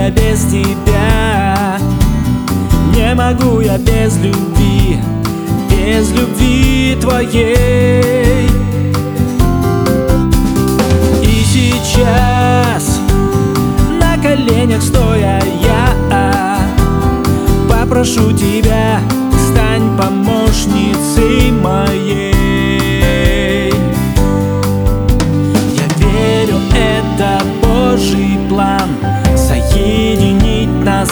я без тебя, не могу я без любви твоей. И сейчас на коленях стоя я попрошу тебя, стань помощницей моей. Я верю, это Божий план соединить нас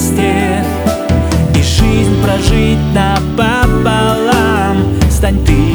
вместе и жизнь прожить напополам. Стань ты